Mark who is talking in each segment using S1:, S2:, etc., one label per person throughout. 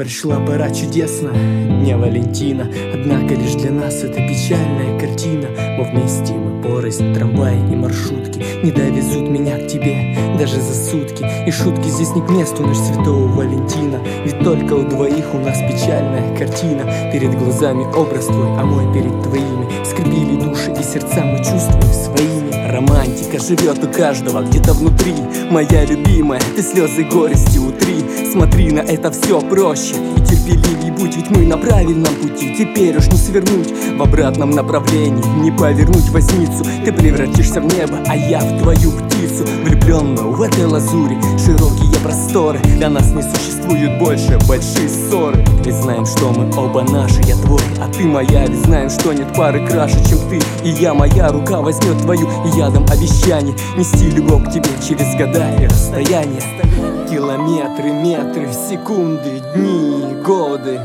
S1: Пришла пора чудесная, не Валентина. Однако лишь для нас это печальная картина. Мы вместе, мы порознь, трамваи и маршрутки не довезут меня к тебе даже за сутки. И шутки здесь не к месту, ночь святого Валентина. Ведь только у двоих у нас печальная картина. Перед глазами образ твой, а мой перед твоими. Скрепили души и сердца мы чувствуем своими. Романтика живет у каждого где-то внутри. Моя любимая, ты слезы горести утри. Смотри, на это все проще и терпеливей будь. Ведь мы на правильном пути, теперь уж не свернуть в обратном направлении, не повернуть возницу. Ты превратишься в небо, а я в твою птицу, влюбленную в этой лазури. Широкие просторы, для нас не существует больше большие ссоры. Ведь знаем, что мы оба наши, я твой, а ты моя. Ведь знаем, что нет пары краше, чем ты и я. Моя рука возьмет твою и ядом обещаний нести любовь к тебе через года и расстояния. Километры, метры, секунды, дни, годы.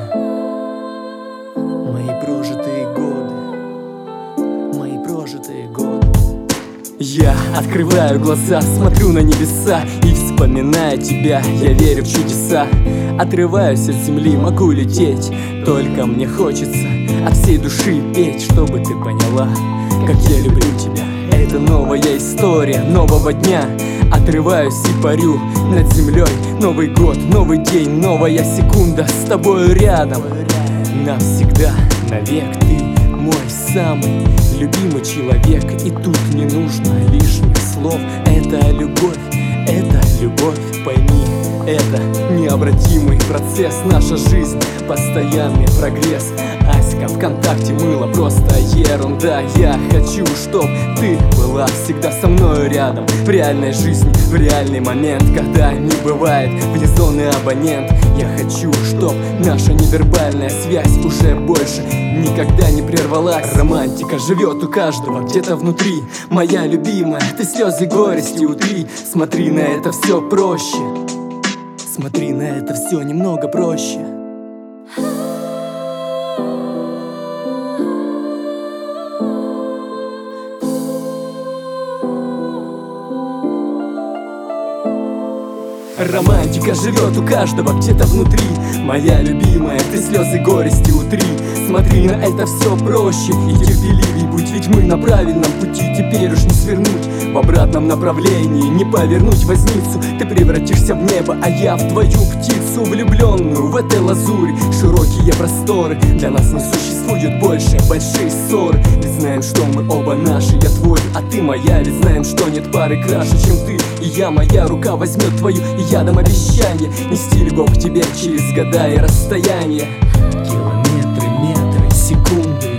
S1: Мои прожитые годы. Мои прожитые годы. Я открываю глаза, смотрю на небеса и вспоминаю тебя, я верю в чудеса. Отрываюсь от земли, могу лететь, только мне хочется от всей души петь, чтобы ты поняла, как я люблю тебя. Это новая история нового дня. Отрываюсь и парю над землей. Новый год, новый день, новая секунда с тобою рядом. Навсегда, навек ты мой самый любимый человек. И тут не нужно лишних слов. Это любовь, пойми. Это необратимый процесс, наша жизнь, постоянный прогресс. Аська, ВКонтакте, мыло, просто ерунда. Я хочу, чтоб ты была всегда со мною рядом. В реальной жизни, в реальный момент, когда не бывает вне зоны абонент. Я хочу, чтоб наша невербальная связь уже больше никогда не прервалась. Романтика живет у каждого где-то внутри. Моя любимая, ты слезы горести утри. Смотри, на это все проще. Смотри, на это все немного проще. Романтика живет у каждого где-то внутри. Моя любимая, ты слезы горести утри. Смотри, на это все проще и терпеливей будь. Ведь мы на правильном пути, теперь уж не свернуть в обратном направлении, не повернуть возницу. Ты превратишься в небо, а я в твою птицу, влюбленную в этой лазури. Широкие просторы, для нас не существует больше большие ссоры. Ведь знаем, что мы оба наши, я твой, а ты моя. Ведь знаем, что нет пары краше, чем ты и я. Моя рука возьмет твою и ядом обещание нести любовь к тебе через года и расстояние. Километры, метры, секунды,